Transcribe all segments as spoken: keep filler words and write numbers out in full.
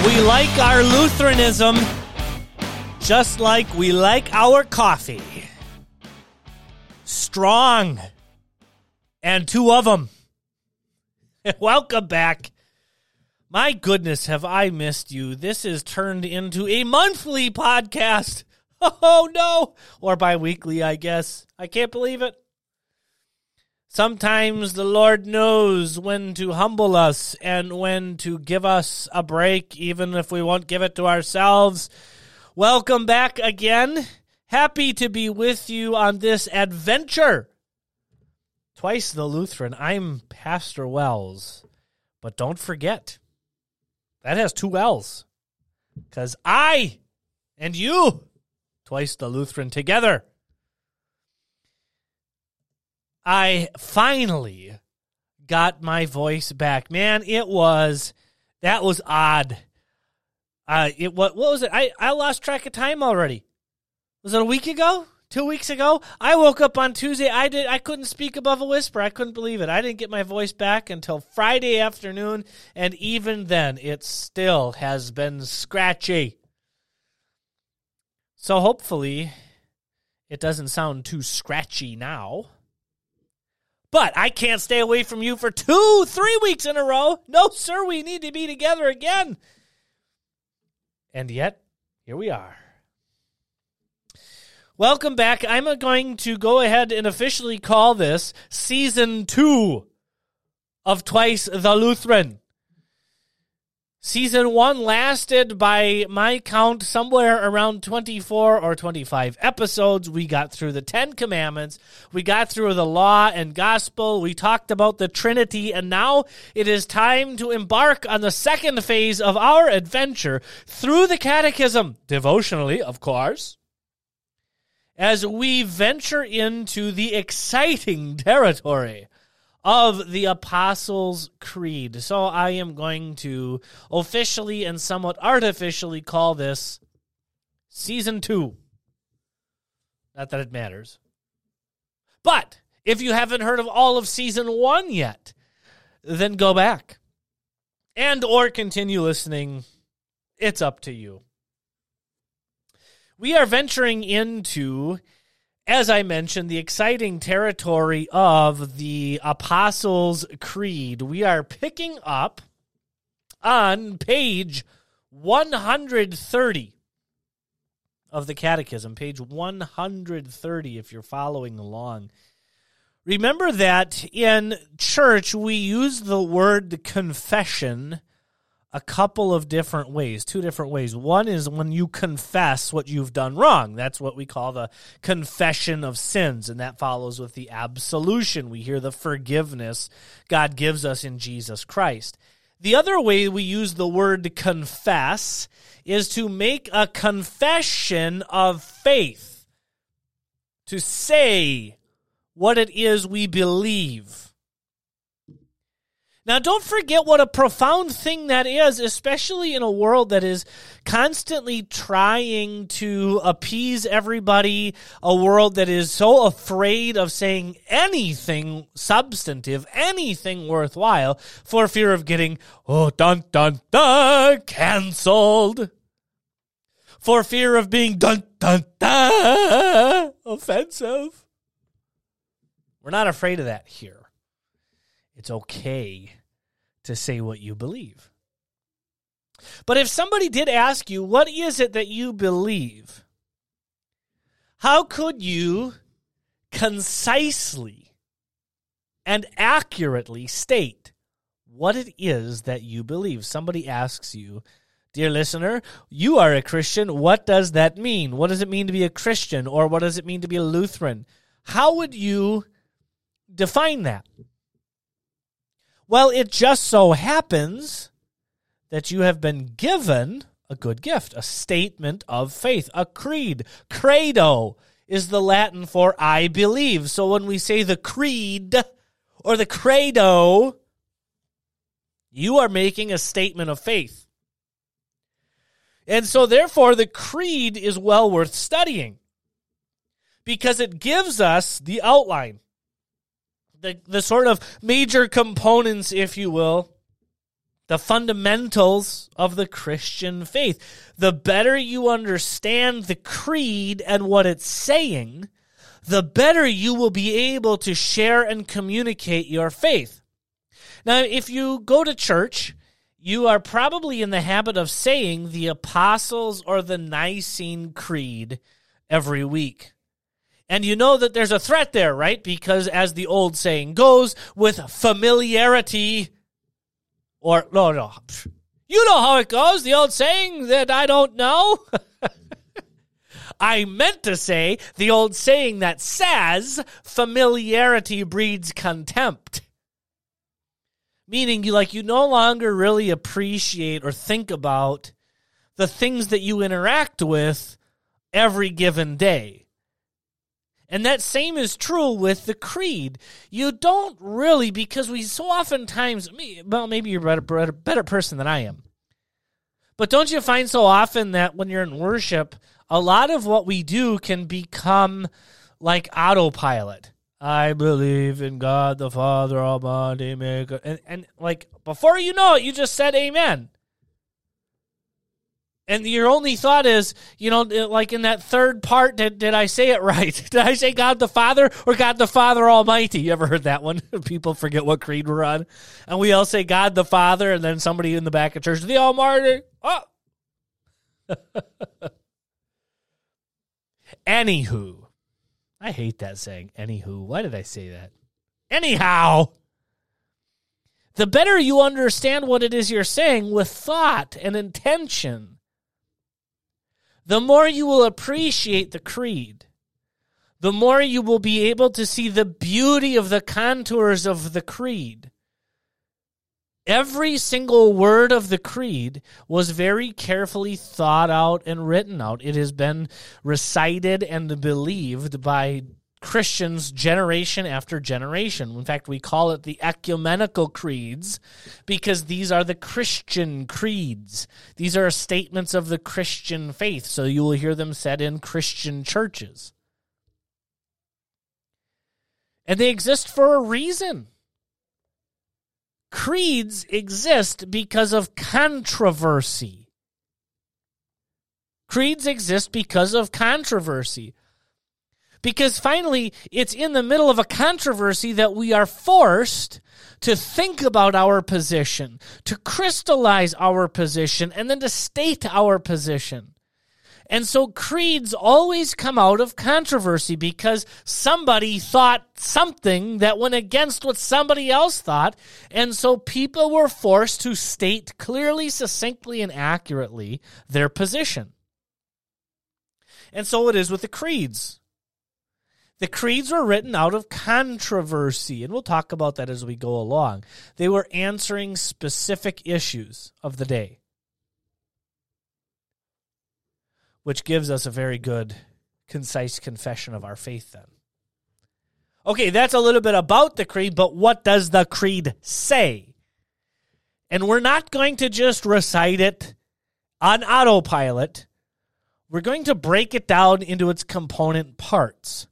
We like our Lutheranism just like we like our coffee. Strong. And two of them. Welcome back. My goodness, have I missed you. This is turned into a monthly podcast. Oh, no. Or bi-weekly, I guess. I can't believe it. Sometimes the Lord knows when to humble us and when to give us a break, even if we won't give it to ourselves. Welcome back again. Happy to be with you on this adventure. Twice the Lutheran. I'm Pastor Wells. But don't forget, that has two L's. Because I and you, Twice the Lutheran together. I finally got my voice back. Man, it was, that was odd. Uh, it what what was it? I, I lost track of time already. Was it a week ago? Two weeks ago? I woke up on Tuesday. I did. I couldn't speak above a whisper. I couldn't believe it. I didn't get my voice back until Friday afternoon, and even then, it still has been scratchy. So hopefully, it doesn't sound too scratchy now. But I can't stay away from you for two, three weeks in a row. No, sir, we need to be together again. And yet, here we are. Welcome back. I'm going to go ahead and officially call this Season two of Twice the Lutheran. Season one lasted, by my count, somewhere around twenty-four or twenty-five episodes. We got through the Ten Commandments. We got through the law and gospel. We talked about the Trinity. And now it is time to embark on the second phase of our adventure through the Catechism, devotionally, of course, as we venture into the exciting territory of the Apostles' Creed. So I am going to officially and somewhat artificially call this Season two. Not that it matters. But if you haven't heard of all of Season one yet, then go back and or continue listening. It's up to you. We are venturing into, as I mentioned, the exciting territory of the Apostles' Creed. We are picking up on page one hundred thirty of the Catechism, page one hundred thirty, if you're following along. Remember that in church, we use the word confession a couple of different ways, two different ways. One is when you confess what you've done wrong. That's what we call the confession of sins, and that follows with the absolution. We hear the forgiveness God gives us in Jesus Christ. The other way we use the word confess is to make a confession of faith, to say what it is we believe. Now, don't forget what a profound thing that is, especially in a world that is constantly trying to appease everybody, a world that is so afraid of saying anything substantive, anything worthwhile, for fear of getting, oh, dun, dun, dun, canceled. For fear of being, dun, dun, dun, offensive. We're not afraid of that here. It's okay to say what you believe. But if somebody did ask you, what is it that you believe? How could you concisely and accurately state what it is that you believe? Somebody asks you, dear listener, you are a Christian. What does that mean? What does it mean to be a Christian? Or what does it mean to be a Lutheran? How would you define that? Well, it just so happens that you have been given a good gift, a statement of faith, a creed. Credo is the Latin for I believe. So when we say the creed or the credo, you are making a statement of faith. And so therefore the creed is well worth studying because it gives us the outline. The, the sort of major components, if you will, the fundamentals of the Christian faith. The better you understand the creed and what it's saying, the better you will be able to share and communicate your faith. Now, if you go to church, you are probably in the habit of saying the Apostles' or the Nicene Creed every week. And you know that there's a threat there, right? Because as the old saying goes, with familiarity, or, no, no, you know how it goes, the old saying that I don't know. I meant to say the old saying that says familiarity breeds contempt. Meaning you like you no longer really appreciate or think about the things that you interact with every given day. And that same is true with the creed. You don't really, because we so oftentimes, well, maybe you're a better, better person than I am. But don't you find so often that when you're in worship, a lot of what we do can become like autopilot. I believe in God the Father Almighty, Maker. And, and like, before you know it, you just said amen. And your only thought is, you know, like in that third part, did, did I say it right? Did I say God the Father or God the Father Almighty? You ever heard that one? People forget what creed we're on. And we all say God the Father, and then somebody in the back of church, the Almighty. Oh. Anywho. I hate that saying, anywho. Why did I say that? Anyhow. The better you understand what it is you're saying with thought and intention, the more you will appreciate the creed. The more you will be able to see the beauty of the contours of the creed. Every single word of the creed was very carefully thought out and written out. It has been recited and believed by Christians generation after generation. In fact, we call it the ecumenical creeds because these are the Christian creeds. These are statements of the Christian faith, so you will hear them said in Christian churches. And they exist for a reason. Creeds exist because of controversy. Creeds exist because of controversy. Because finally, it's in the middle of a controversy that we are forced to think about our position, to crystallize our position, and then to state our position. And so creeds always come out of controversy because somebody thought something that went against what somebody else thought, and so people were forced to state clearly, succinctly, and accurately their position. And so it is with the creeds. The creeds were written out of controversy, and we'll talk about that as we go along. They were answering specific issues of the day, which gives us a very good, concise confession of our faith then. Okay, that's a little bit about the creed, but what does the creed say? And we're not going to just recite it on autopilot. We're going to break it down into its component parts.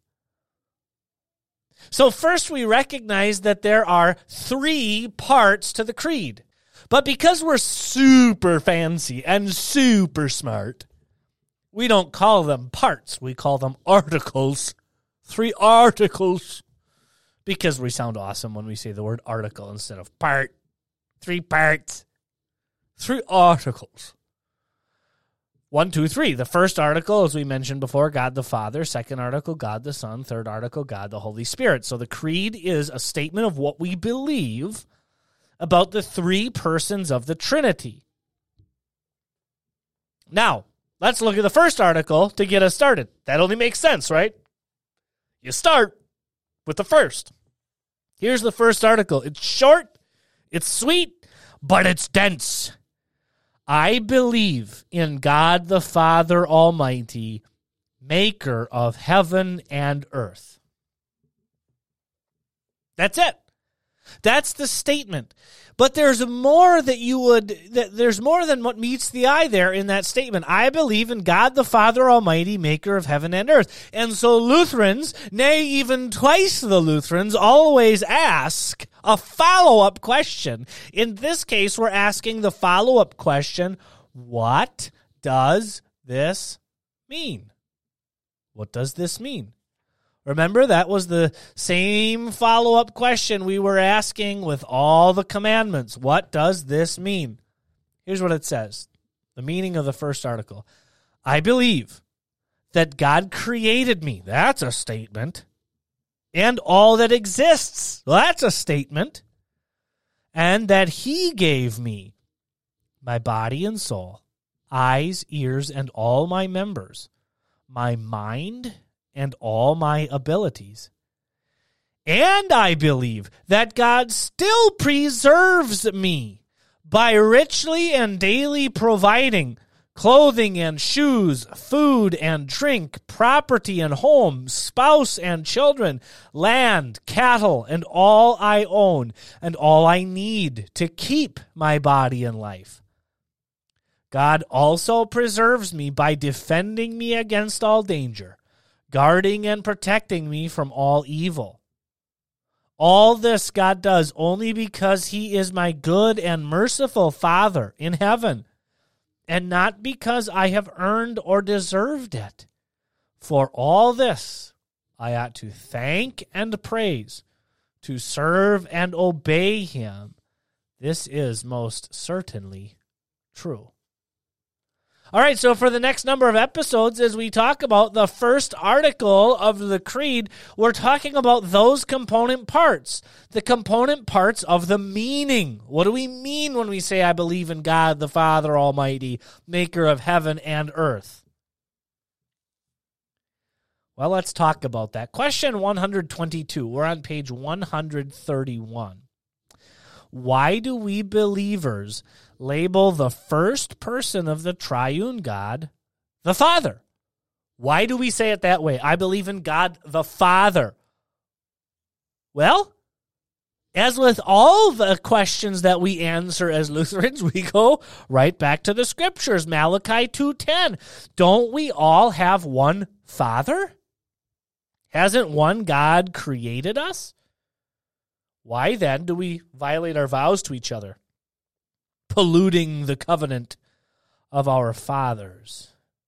So first we recognize that there are three parts to the creed. But because we're super fancy and super smart, we don't call them parts. We call them articles. Three articles. Because we sound awesome when we say the word article instead of part. Three parts. Three articles. One, two, three. The first article, as we mentioned before, God the Father. Second article, God the Son. Third article, God the Holy Spirit. So the creed is a statement of what we believe about the three persons of the Trinity. Now, let's look at the first article to get us started. That only makes sense, right? You start with the first. Here's the first article. It's short, it's sweet, but it's dense. I believe in God the Father Almighty, maker of heaven and earth. That's it. That's the statement. But there's more that you would, that there's more than what meets the eye there in that statement. I believe in God the Father Almighty, maker of heaven and earth. And so Lutherans, nay, even twice the Lutherans, always ask a follow-up question. In this case, we're asking the follow-up question, what does this mean? What does this mean? Remember, that was the same follow-up question we were asking with all the commandments. What does this mean? Here's what it says. The meaning of the first article. I believe that God created me. That's a statement. And all that exists. That's a statement. And that he gave me my body and soul, eyes, ears, and all my members, my mind, and all my abilities. And I believe that God still preserves me by richly and daily providing clothing and shoes, food and drink, property and home, spouse and children, land, cattle, and all I own, and all I need to keep my body and life. God also preserves me by defending me against all danger, guarding and protecting me from all evil. All this God does only because he is my good and merciful Father in heaven, and not because I have earned or deserved it. For all this, I ought to thank and praise, to serve and obey him. This is most certainly true. All right, so for the next number of episodes, as we talk about the first article of the Creed, we're talking about those component parts, the component parts of the meaning. What do we mean when we say, I believe in God, the Father Almighty, maker of heaven and earth? Well, let's talk about that. Question one hundred twenty-two. We're on page one hundred thirty-one. Why do we believers label the first person of the triune God the Father? Why do we say it that way? I believe in God the Father. Well, as with all the questions that we answer as Lutherans, we go right back to the Scriptures. Malachi two ten. Don't we all have one Father? Hasn't one God created us? Why then do we violate our vows to each other, polluting the covenant of our fathers?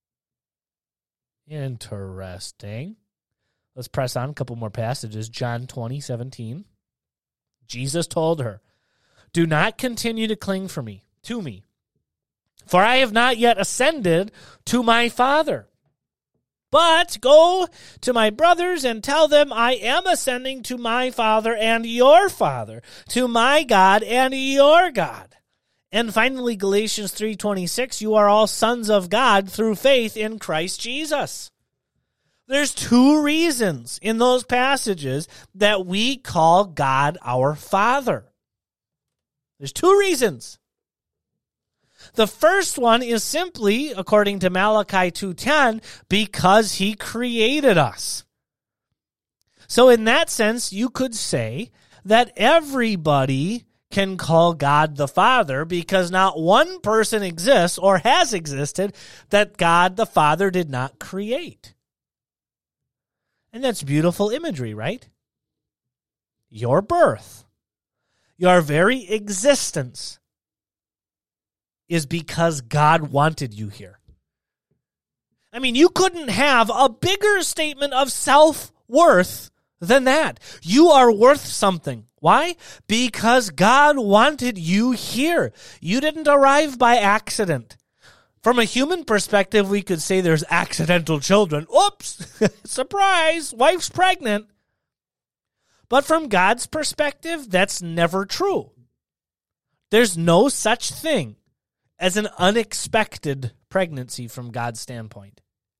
Interesting. Let's press on a couple more passages. John twenty seventeen. Jesus told her, do not continue to cling for me, to me, for I have not yet ascended to my Father. But go to my brothers and tell them I am ascending to my Father and your Father, to my God and your God. And finally, Galatians three twenty-six, you are all sons of God through faith in Christ Jesus. There's two reasons in those passages that we call God our Father. There's two reasons. The first one is simply, according to Malachi two ten, because he created us. So in that sense, you could say that everybody can call God the Father because not one person exists or has existed that God the Father did not create. And that's beautiful imagery, right? Your birth, your very existence, is because God wanted you here. I mean, you couldn't have a bigger statement of self-worth than that. You are worth something. Why? Because God wanted you here. You didn't arrive by accident. From a human perspective, we could say there's accidental children. Oops, surprise, wife's pregnant. But from God's perspective, that's never true. There's no such thing as an unexpected pregnancy from God's standpoint.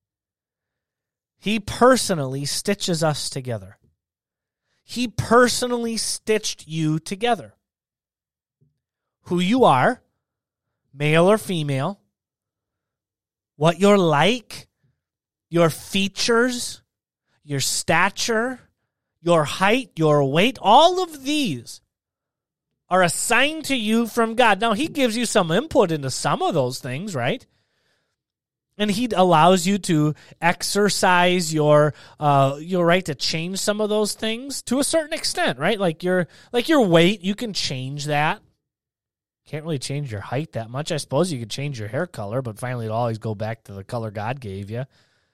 He personally stitches us together. He personally stitched you together. Who you are, male or female, what you're like, your features, your stature, your height, your weight, all of these are assigned to you from God. Now, he gives you some input into some of those things, right? And he allows you to exercise your uh, your right to change some of those things to a certain extent, right? Like your like your weight, you can change that. Can't really change your height that much. I suppose you could change your hair color, but finally it'll always go back to the color God gave you.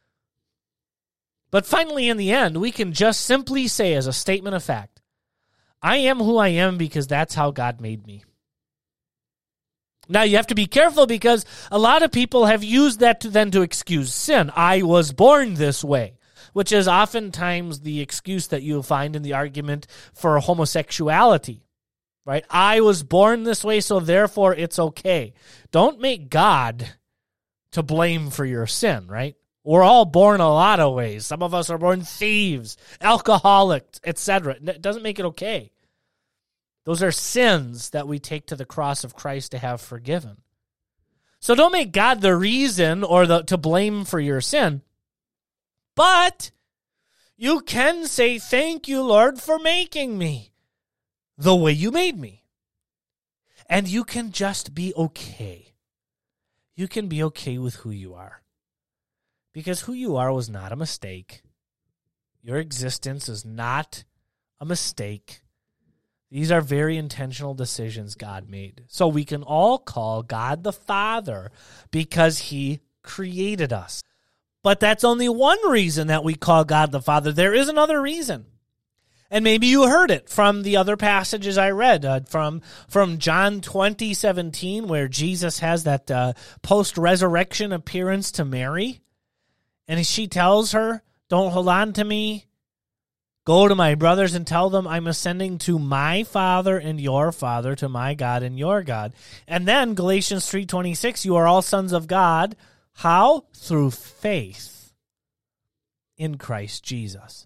But finally, in the end, we can just simply say as a statement of fact, I am who I am because that's how God made me. Now, you have to be careful because a lot of people have used that to then to excuse sin. I was born this way, which is oftentimes the excuse that you'll find in the argument for homosexuality, right? I was born this way, so therefore it's okay. Don't make God to blame for your sin, right? We're all born a lot of ways. Some of us are born thieves, alcoholics, et cetera. It doesn't make it okay. Those are sins that we take to the cross of Christ to have forgiven. So don't make God the reason or the to blame for your sin. But you can say, thank you, Lord, for making me the way you made me. And you can just be okay. You can be okay with who you are. Because who you are was not a mistake. Your existence is not a mistake. These are very intentional decisions God made. So we can all call God the Father because he created us. But that's only one reason that we call God the Father. There is another reason. And maybe you heard it from the other passages I read, uh, from, from John twenty seventeen, where Jesus has that uh, post-resurrection appearance to Mary. And she tells her, don't hold on to me. Go to my brothers and tell them I'm ascending to my Father and your Father, to my God and your God. And then Galatians three twenty-six, you are all sons of God. How? Through faith in Christ Jesus.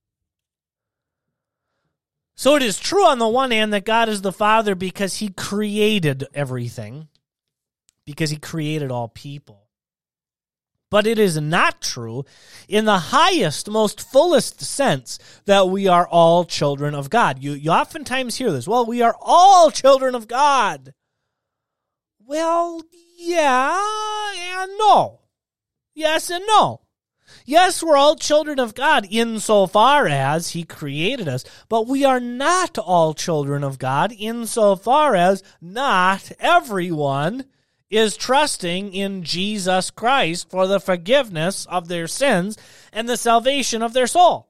So it is true on the one hand that God is the Father because he created everything, because he created all people. But it is not true in the highest, most fullest sense that we are all children of God. You, you oftentimes hear this. Well, we are all children of God. Well, yeah and no. Yes and no. Yes, we're all children of God insofar as he created us, but we are not all children of God insofar as not everyone is trusting in Jesus Christ for the forgiveness of their sins and the salvation of their soul.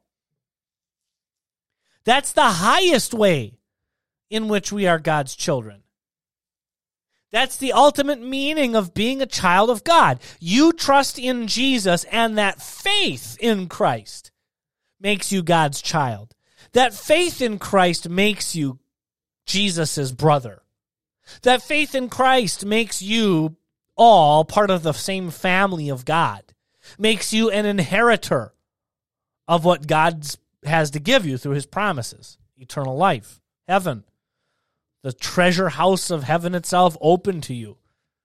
That's the highest way in which we are God's children. That's the ultimate meaning of being a child of God. You trust in Jesus, and that faith in Christ makes you God's child. That faith in Christ makes you Jesus' brother. That faith in Christ makes you all part of the same family of God, makes you an inheritor of what God has to give you through his promises, eternal life, heaven, the treasure house of heaven itself open to you.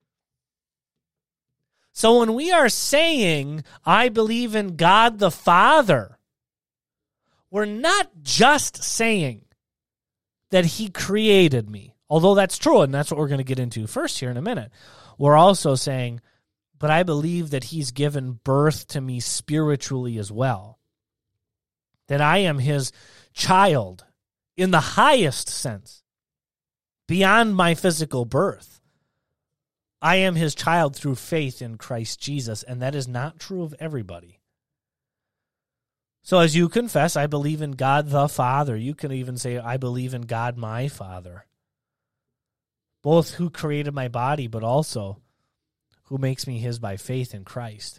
So when we are saying, I believe in God the Father, we're not just saying that he created me. Although that's true, and that's what we're going to get into first here in a minute. We're also saying, but I believe that he's given birth to me spiritually as well. That I am his child in the highest sense, beyond my physical birth. I am his child through faith in Christ Jesus, and that is not true of everybody. So as you confess, I believe in God the Father, you can even say, I believe in God my Father. Both who created my body, but also who makes me his by faith in Christ.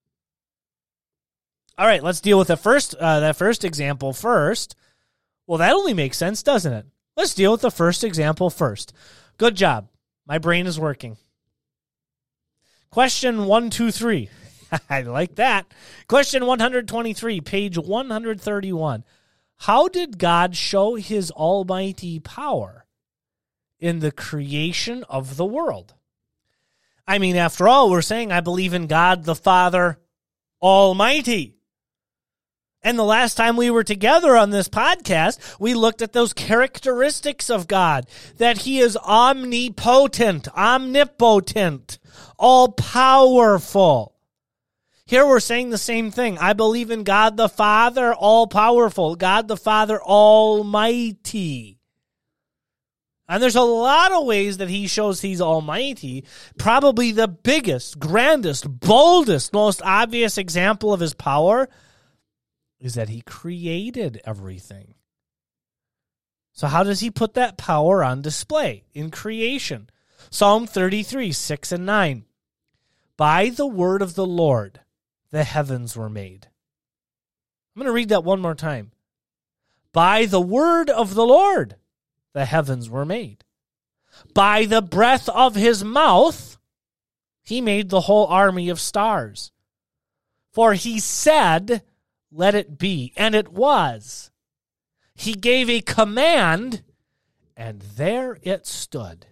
All right, let's deal with the first, uh, that first example first. Well, that only makes sense, doesn't it? Let's deal with the first example first. Good job. My brain is working. Question one two three. I like that. Question one hundred twenty-three, page one hundred thirty-one. How did God show his almighty power in the creation of the world? I mean, after all, we're saying I believe in God the Father Almighty. And the last time we were together on this podcast, we looked at those characteristics of God, that he is omnipotent, omnipotent, all-powerful. Here we're saying the same thing. I believe in God the Father, all-powerful, God the Father, almighty. And there's a lot of ways that he shows he's almighty. Probably the biggest, grandest, boldest, most obvious example of his power is that he created everything. So how does he put that power on display? In creation. Psalm thirty-three, six and nine. By the word of the Lord, the heavens were made. I'm going to read that one more time. By the word of the Lord, the heavens were made. By the breath of his mouth, he made the whole army of stars. For he said, let it be, and it was. He gave a command, and there it stood.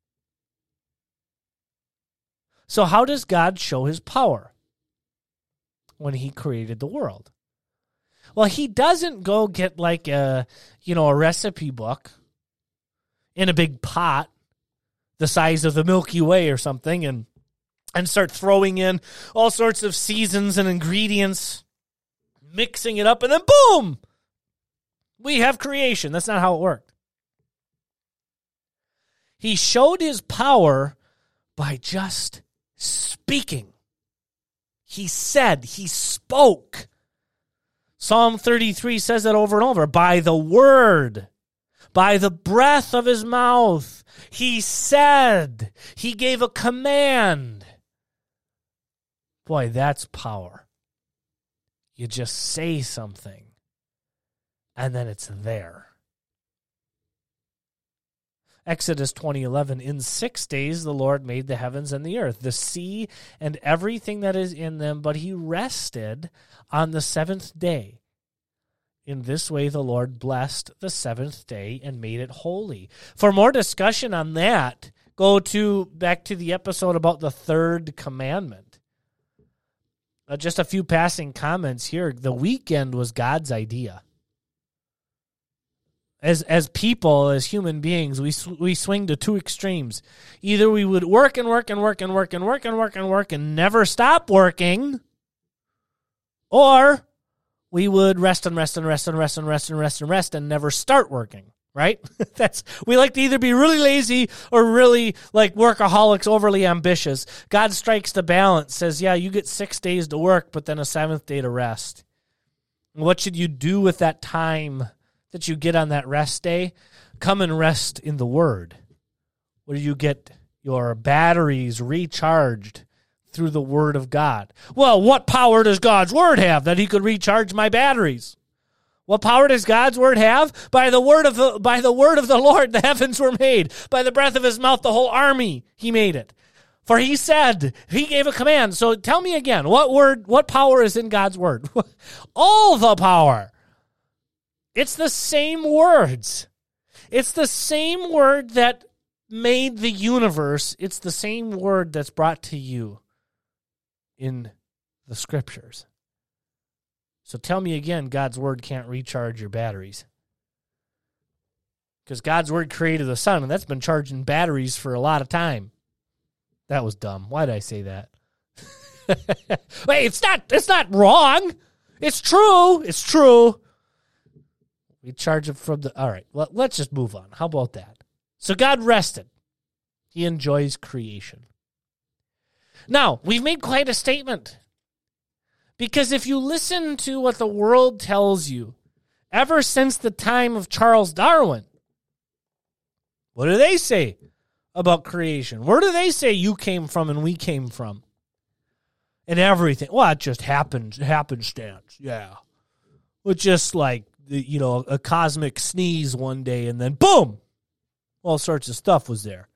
So how does God show his power when he created the world? Well, he doesn't go get like a, you know, a recipe book in a big pot the size of the Milky Way or something and and start throwing in all sorts of seasons and ingredients, mixing it up, and then boom, we have creation. That's not how it worked. He showed his power by just speaking. He said, he spoke. Psalm thirty-three says that over and over. By the word, by the breath of his mouth, he said, he gave a command. Boy, that's power. You just say something, and then it's there. Exodus twenty eleven, in six days the Lord made the heavens and the earth, the sea and everything that is in them, but he rested on the seventh day. In this way the Lord blessed the seventh day and made it holy. For more discussion on that, go to back to the episode about the third commandment. Uh, just a few passing comments here. The weekend was God's idea. As as people, as human beings, we sw- we swing to two extremes. Either we would work and work and work and work and work and work and work and never stop working, or we would rest and rest and rest and rest and rest and rest and rest and never start working. Right? That's we like to either be really lazy or really like workaholics, overly ambitious. God strikes the balance, says, yeah, you get six days to work, but then a seventh day to rest. What should you do with that time that you get on that rest day? Come and rest in the Word, where you get your batteries recharged through the Word of God. Well, what power does God's Word have that he could recharge my batteries? What power does God's word have? By the word of the, by the word of the Lord, the heavens were made. By the breath of his mouth, the whole army, he made it. For he said, he gave a command. So tell me again, what word, what power is in God's word? All the power. It's the same words. It's the same word that made the universe. It's the same word that's brought to you in the scriptures. So tell me again, God's word can't recharge your batteries. Because God's word created the sun, and that's been charging batteries for a lot of time. That was dumb. Why did I say that? Wait, it's not it's not wrong. It's true. It's true. We charge it from the... All right, well, let's just move on. How about that? So God rested. He enjoys creation. Now, we've made quite a statement. Because if you listen to what the world tells you, ever since the time of Charles Darwin, what do they say about creation? Where do they say you came from and we came from? And everything. Well, it just happened, happenstance, yeah. It's just like, you know, a cosmic sneeze one day and then boom, all sorts of stuff was there.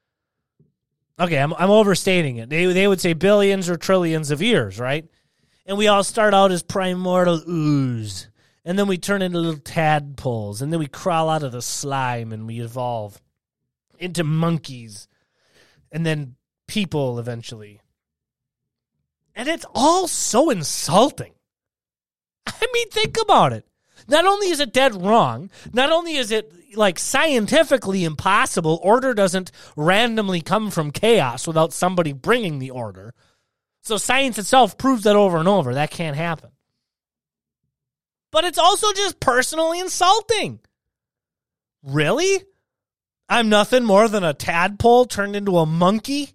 Okay, I'm, I'm overstating it. They, they would say billions or trillions of years, right? And we all start out as primordial ooze. And then we turn into little tadpoles. And then we crawl out of the slime and we evolve into monkeys. And then people eventually. And it's all so insulting. I mean, think about it. Not only is it dead wrong, not only is it like scientifically impossible, order doesn't randomly come from chaos without somebody bringing the order. So science itself proves that over and over. That can't happen. But it's also just personally insulting. Really? I'm nothing more than a tadpole turned into a monkey?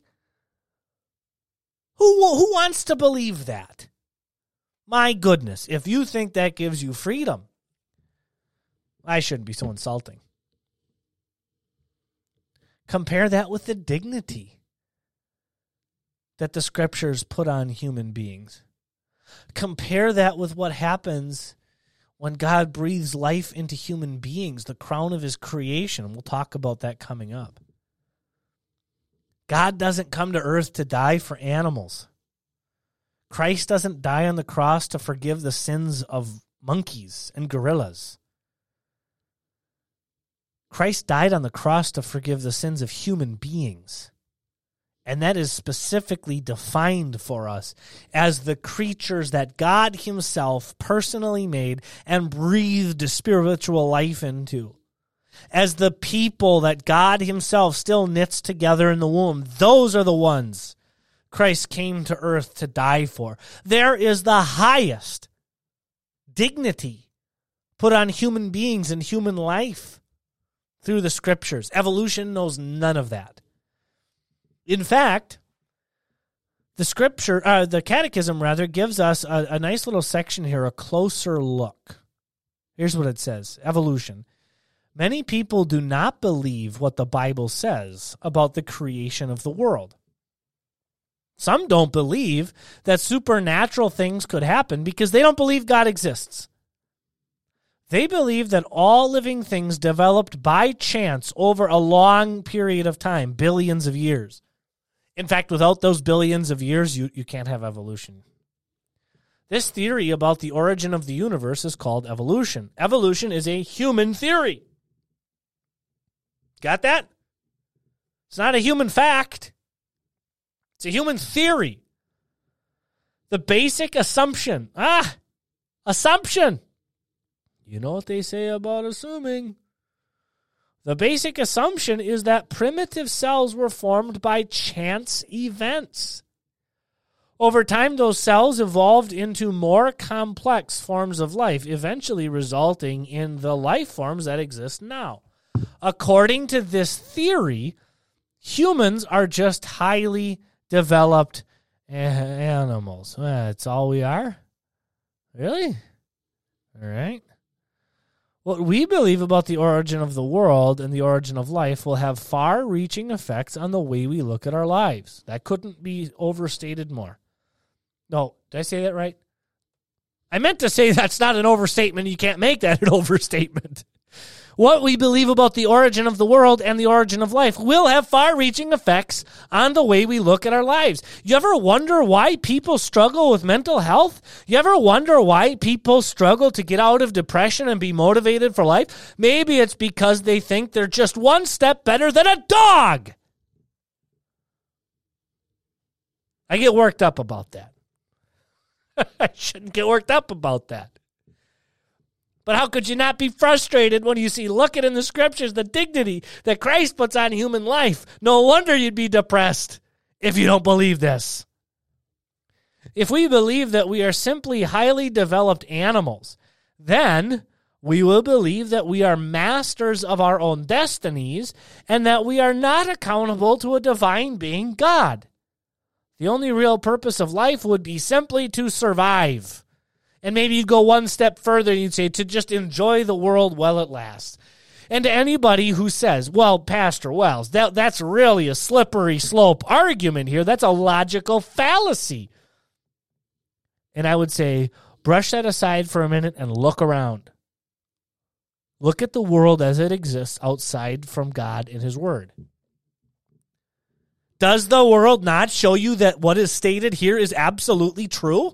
Who, who wants to believe that? My goodness, if you think that gives you freedom, I shouldn't be so insulting. Compare that with the dignity that the scriptures put on human beings. Compare that with what happens when God breathes life into human beings, the crown of his creation. We'll talk about that coming up. God doesn't come to earth to die for animals. Christ doesn't die on the cross to forgive the sins of monkeys and gorillas. Christ died on the cross to forgive the sins of human beings. And that is specifically defined for us as the creatures that God himself personally made and breathed spiritual life into. As the people that God himself still knits together in the womb. Those are the ones Christ came to earth to die for. There is the highest dignity put on human beings and human life through the scriptures. Evolution knows none of that. In fact, the scripture, uh, the catechism rather, gives us a, a nice little section here, a closer look. Here's what it says. Evolution. Many people do not believe what the Bible says about the creation of the world. Some don't believe that supernatural things could happen because they don't believe God exists. They believe that all living things developed by chance over a long period of time, billions of years. In fact, without those billions of years, you, you can't have evolution. This theory about the origin of the universe is called evolution. Evolution is a human theory. Got that? It's not a human fact. It's a human theory. The basic assumption. Ah, assumption. You know what they say about assuming. The basic assumption is that primitive cells were formed by chance events. Over time, those cells evolved into more complex forms of life, eventually resulting in the life forms that exist now. According to this theory, humans are just highly developed animals. Well, that's all we are? Really? All right. What we believe about the origin of the world and the origin of life will have far-reaching effects on the way we look at our lives. That couldn't be overstated more. No, did I say that right? I meant to say that's not an overstatement. You can't make that an overstatement. What we believe about the origin of the world and the origin of life will have far-reaching effects on the way we look at our lives. You ever wonder why people struggle with mental health? You ever wonder why people struggle to get out of depression and be motivated for life? Maybe it's because they think they're just one step better than a dog. I get worked up about that. I shouldn't get worked up about that. But how could you not be frustrated when you see, look at in the scriptures, the dignity that Christ puts on human life? No wonder you'd be depressed if you don't believe this. If we believe that we are simply highly developed animals, then we will believe that we are masters of our own destinies and that we are not accountable to a divine being, God. The only real purpose of life would be simply to survive. And maybe you'd go one step further and you'd say to just enjoy the world while it lasts. And to anybody who says, well, Pastor Wells, that, that's really a slippery slope argument here. That's a logical fallacy. And I would say, brush that aside for a minute and look around. Look at the world as it exists outside from God and his word. Does the world not show you that what is stated here is absolutely true?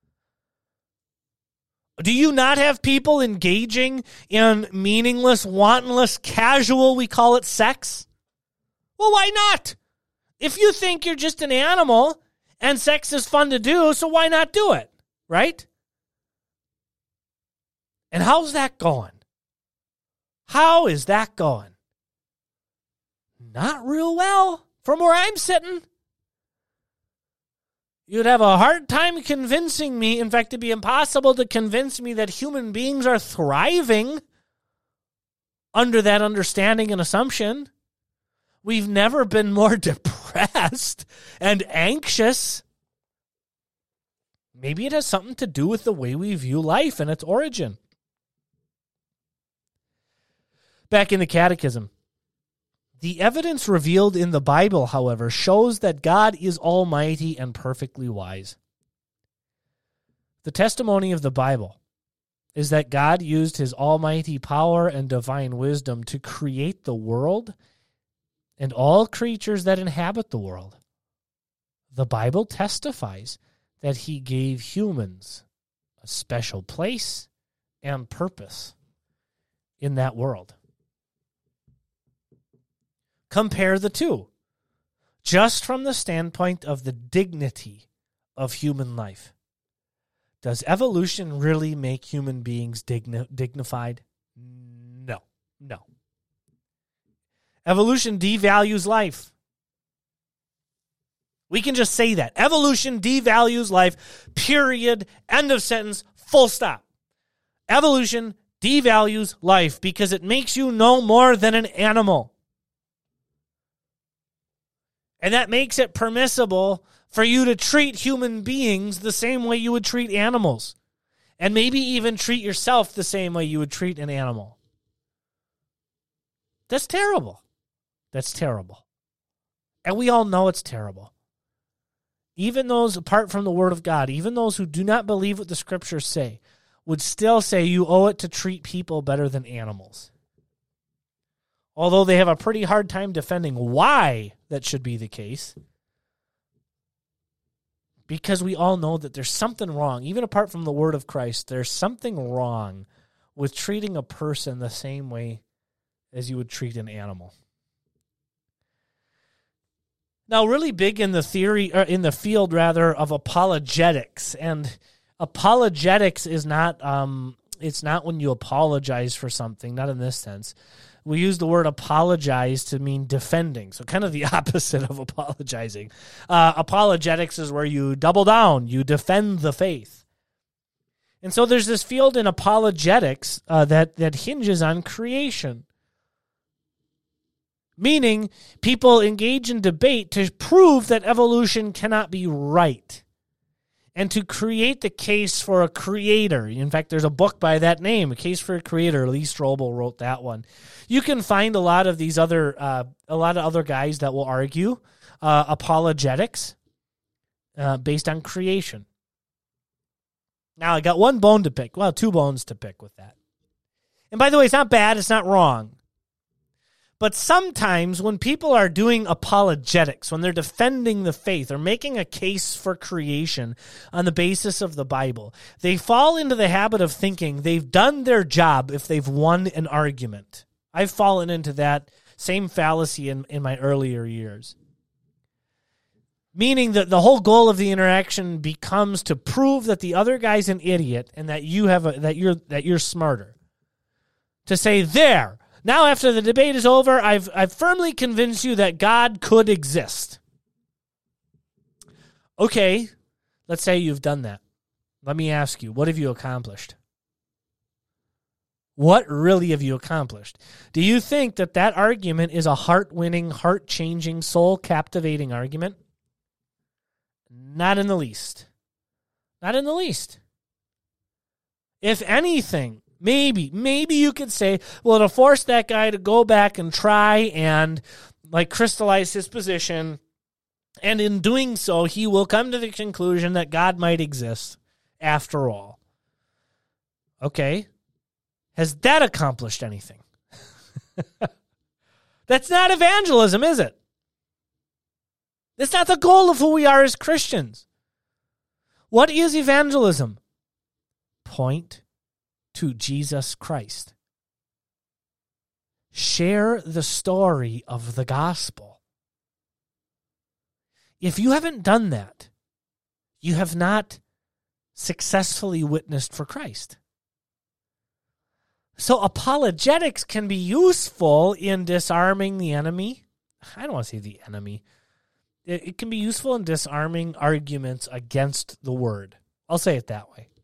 Do you not have people engaging in meaningless, wantonless, casual, we call it sex? Well, why not? If you think you're just an animal and sex is fun to do, so why not do it, right? And how's that going? How is that going? Not real well from where I'm sitting. You'd have a hard time convincing me. In fact, it'd be impossible to convince me that human beings are thriving under that understanding and assumption. We've never been more depressed and anxious. Maybe it has something to do with the way we view life and its origin. Back in the Catechism. The evidence revealed in the Bible, however, shows that God is almighty and perfectly wise. The testimony of the Bible is that God used his almighty power and divine wisdom to create the world and all creatures that inhabit the world. The Bible testifies that he gave humans a special place and purpose in that world. Compare the two, just from the standpoint of the dignity of human life. Does evolution really make human beings digni- dignified? No, no. Evolution devalues life. We can just say that. Evolution devalues life, period, end of sentence, full stop. Evolution devalues life because it makes you no more than an animal. And that makes it permissible for you to treat human beings the same way you would treat animals. And maybe even treat yourself the same way you would treat an animal. That's terrible. That's terrible. And we all know it's terrible. Even those apart from the Word of God, even those who do not believe what the Scriptures say, would still say you owe it to treat people better than animals. Although they have a pretty hard time defending why that should be the case. Because we all know that there's something wrong. Even apart from the word of Christ, there's something wrong with treating a person the same way as you would treat an animal. Now, really big in the theory, or in the field rather, of apologetics. And apologetics is not, um, it's not when you apologize for something, not in this sense. We use the word apologize to mean defending, so kind of the opposite of apologizing. Uh, apologetics is where you double down, you defend the faith. And so there's this field in apologetics uh, that, that hinges on creation. Meaning, people engage in debate to prove that evolution cannot be right. And to create the case for a creator. In fact, there's a book by that name, A Case for a Creator. Lee Strobel wrote that one. You can find a lot of these other, uh, a lot of other guys that will argue uh, apologetics uh, based on creation. Now, I got one bone to pick. Well, two bones to pick with that. And by the way, it's not bad. It's not wrong. But sometimes when people are doing apologetics, when they're defending the faith or making a case for creation on the basis of the Bible, they fall into the habit of thinking they've done their job if they've won an argument. I've fallen into that same fallacy in, in my earlier years. Meaning that the whole goal of the interaction becomes to prove that the other guy's an idiot and that you have a, that you're that you're smarter. To say, there, now after the debate is over, I've I've firmly convinced you that God could exist. Okay, let's say you've done that. Let me ask you, what have you accomplished? What really have you accomplished? Do you think that that argument is a heart-winning, heart-changing, soul-captivating argument? Not in the least. Not in the least. If anything, maybe, maybe you could say, well, to force that guy to go back and try and like crystallize his position, and in doing so, he will come to the conclusion that God might exist after all. Okay. Has that accomplished anything? That's not evangelism, is it? That's not the goal of who we are as Christians. What is evangelism? Point to Jesus Christ. Share the story of the gospel. If you haven't done that, you have not successfully witnessed for Christ. So apologetics can be useful in disarming the enemy. I don't want to say the enemy. It, it can be useful in disarming arguments against the word. I'll say it that way.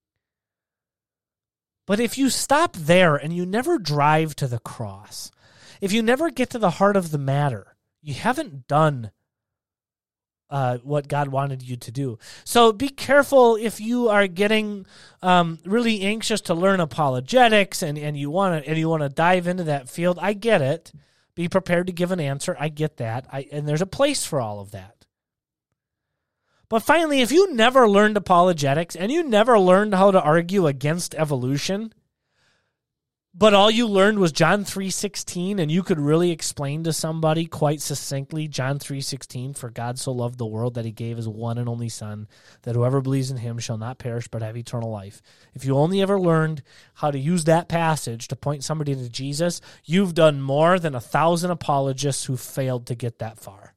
But if you stop there and you never drive to the cross, if you never get to the heart of the matter, you haven't done uh, what God wanted you to do. So be careful if you are getting um, really anxious to learn apologetics and, and you want to and you want to dive into that field. I get it. Be prepared to give an answer. I get that. I, and there's a place for all of that. But finally, if you never learned apologetics and you never learned how to argue against evolution, but all you learned was John three sixteen, and you could really explain to somebody quite succinctly John three sixteen, for God so loved the world that he gave his one and only Son, that whoever believes in him shall not perish but have eternal life. If you only ever learned how to use that passage to point somebody to Jesus, you've done more than a thousand apologists who failed to get that far.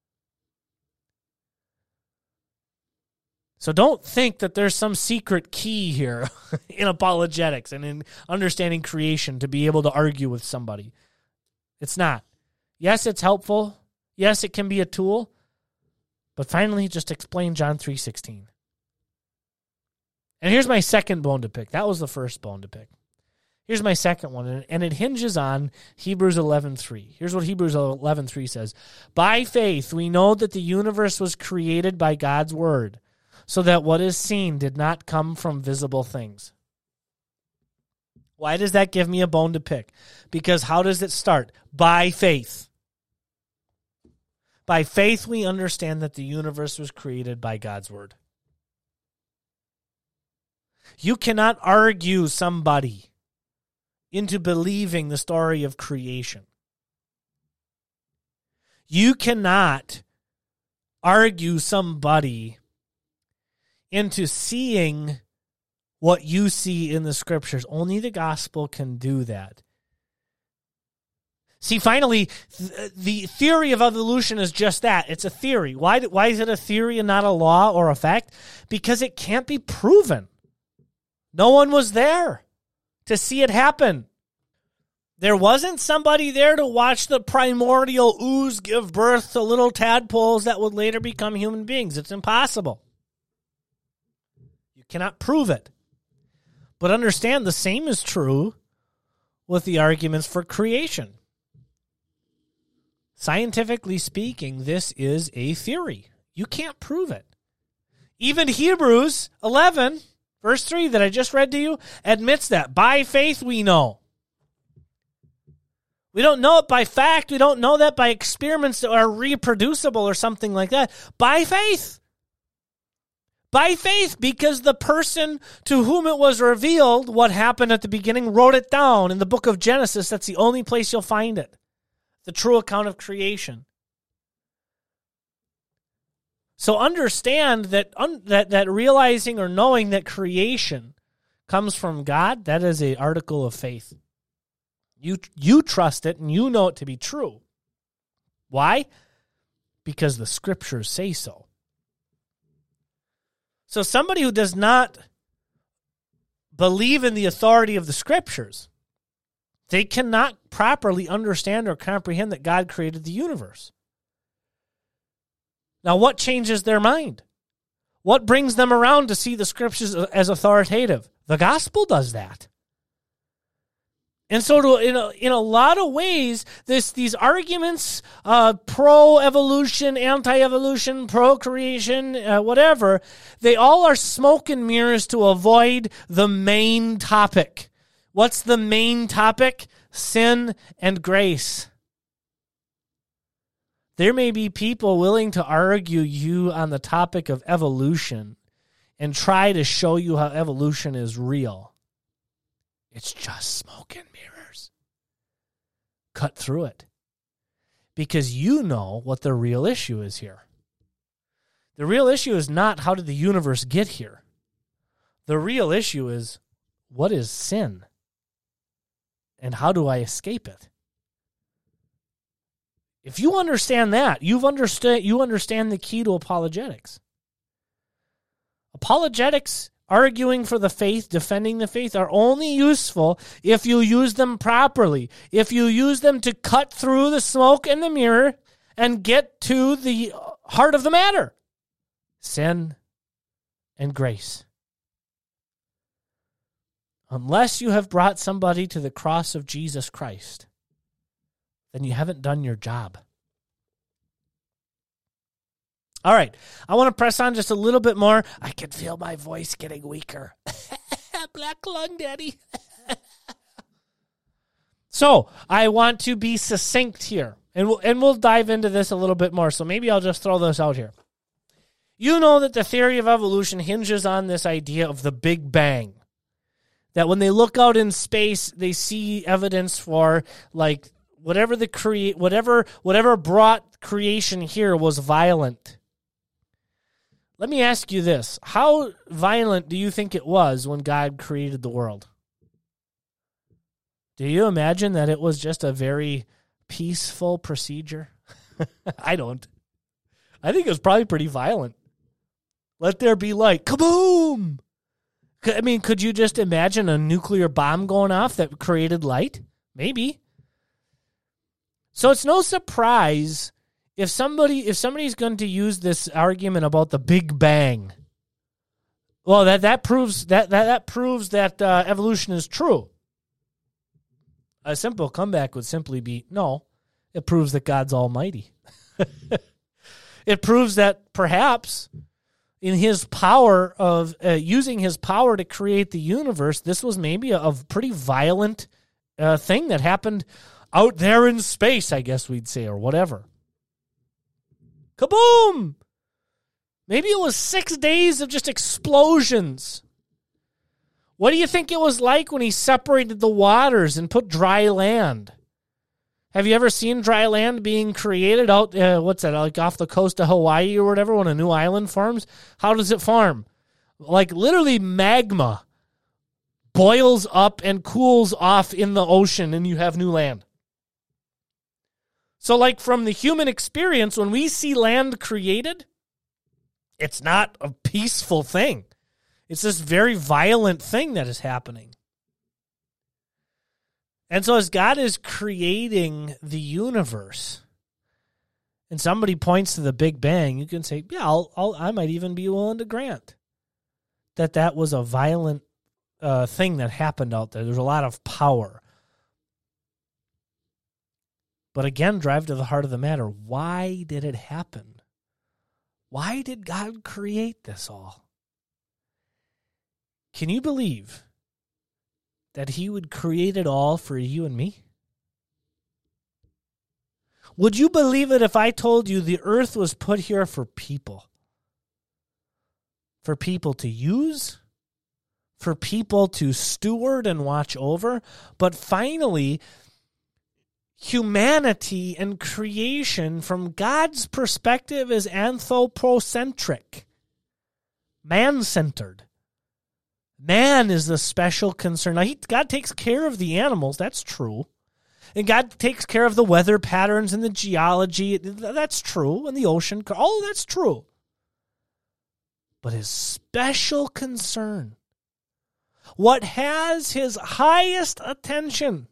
So don't think that there's some secret key here in apologetics and in understanding creation to be able to argue with somebody. It's not. Yes, it's helpful. Yes, it can be a tool. But finally, just explain John three sixteen. And here's my second bone to pick. That was the first bone to pick. Here's my second one, and it hinges on Hebrews eleven three. Here's what Hebrews eleven three says. By faith, we know that the universe was created by God's word, so that what is seen did not come from visible things. Why does that give me a bone to pick? Because how does it start? By faith. By faith, we understand that the universe was created by God's word. You cannot argue somebody into believing the story of creation. You cannot argue somebody into seeing what you see in the scriptures. Only the gospel can do that. See, finally, th- the theory of evolution is just that. It's a theory. Why, why is it a theory and not a law or a fact? Because it can't be proven. No one was there to see it happen. There wasn't somebody there to watch the primordial ooze give birth to little tadpoles that would later become human beings. It's impossible. You cannot prove it. But understand the same is true with the arguments for creation. Scientifically speaking, this is a theory. You can't prove it. Even Hebrews eleven, verse three that I just read to you, admits that. By faith we know. We don't know it by fact. We don't know that by experiments that are reproducible or something like that. By faith. By faith, because the person to whom it was revealed what happened at the beginning wrote it down in the book of Genesis. That's the only place you'll find it. The true account of creation. So understand that un, that that realizing or knowing that creation comes from God, that is an article of faith. You you trust it and you know it to be true. Why? Because the scriptures say so. So somebody who does not believe in the authority of the scriptures, they cannot properly understand or comprehend that God created the universe. Now, what changes their mind? What brings them around to see the scriptures as authoritative? The gospel does that. And so to, in, a, in a lot of ways, this these arguments, uh, pro-evolution, anti-evolution, pro-creation, uh, whatever, they all are smoke and mirrors to avoid the main topic. What's the main topic? Sin and grace. There may be people willing to argue you on the topic of evolution and try to show you how evolution is real. It's just smoke and mirrors. Cut through it. Because you know what the real issue is here. The real issue is not how did the universe get here. The real issue is what is sin? And how do I escape it? If you understand that, you've understood, you understand the key to apologetics. Apologetics arguing for the faith, defending the faith, are only useful if you use them properly. If you use them to cut through the smoke and the mirror and get to the heart of the matter. Sin and grace. Unless you have brought somebody to the cross of Jesus Christ, then you haven't done your job. All right, I want to press on just a little bit more. I can feel my voice getting weaker. Black lung, Daddy. So I want to be succinct here, and we'll, and we'll dive into this a little bit more. So maybe I'll just throw this out here. You know that the theory of evolution hinges on this idea of the Big Bang. That when they look out in space, they see evidence for like whatever the create whatever whatever brought creation here was violent. Let me ask you this. How violent do you think it was when God created the world? Do you imagine that it was just a very peaceful procedure? I don't. I think it was probably pretty violent. Let there be light. Kaboom! I mean, could you just imagine a nuclear bomb going off that created light? Maybe. So it's no surprise if somebody if somebody's going to use this argument about the Big Bang. Well, that that proves that that, that proves that uh, evolution is true. A simple comeback would simply be no. It proves that God's almighty. It proves that perhaps in his power of uh, using his power to create the universe, this was maybe a, a pretty violent uh, thing that happened out there in space, I guess we'd say, or whatever. Kaboom! Maybe it was six days of just explosions. What do you think it was like when he separated the waters and put dry land? Have you ever seen dry land being created out, uh, what's that, like off the coast of Hawaii or whatever, when a new island forms? How does it form? Like literally magma boils up and cools off in the ocean and you have new land. So like from the human experience, when we see land created, it's not a peaceful thing. It's this very violent thing that is happening. And so as God is creating the universe, and somebody points to the Big Bang, you can say, yeah, I'll, I'll, I might even be willing to grant that that was a violent uh, thing that happened out there. There's a lot of power. But again, drive to the heart of the matter. Why did it happen? Why did God create this all? Can you believe that he would create it all for you and me? Would you believe it if I told you the earth was put here for people? For people to use? For people to steward and watch over? But finally, humanity and creation from God's perspective is anthropocentric, man-centered. Man is the special concern. Now, he, God takes care of the animals. That's true. And God takes care of the weather patterns and the geology. That's true. And the ocean. All that's true. But his special concern, what has his highest attention,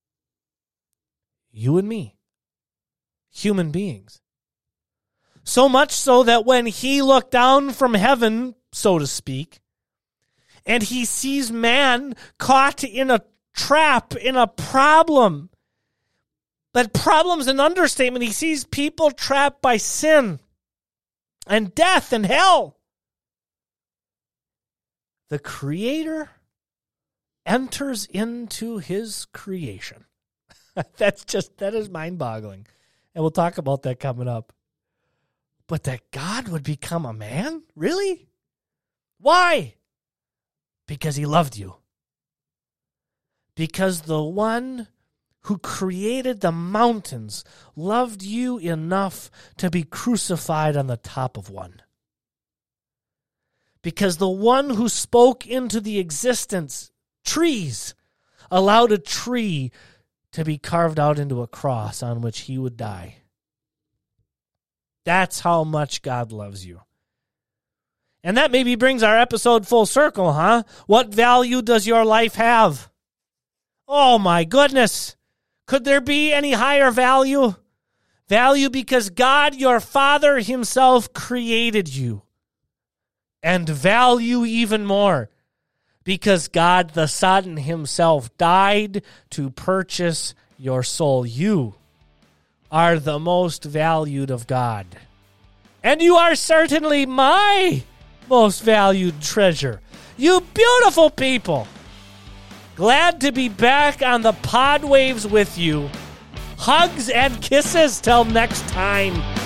you and me, human beings. So much so that when he looked down from heaven, so to speak, and he sees man caught in a trap, in a problem. But problem's an understatement. He sees people trapped by sin and death and hell. The Creator enters into his creation. That's just, that is mind-boggling. And we'll talk about that coming up. But that God would become a man? Really? Why? Because he loved you. Because the one who created the mountains loved you enough to be crucified on the top of one. Because the one who spoke into the existence, trees, allowed a tree to be carved out into a cross on which he would die. That's how much God loves you. And that maybe brings our episode full circle, huh? What value does your life have? Oh my goodness. Could there be any higher value? Value because God, your Father himself, created you. And value even more because God the Son himself died to purchase your soul. You are the most valued of God. And you are certainly my most valued treasure. You beautiful people. Glad to be back on the pod waves with you. Hugs and kisses till next time.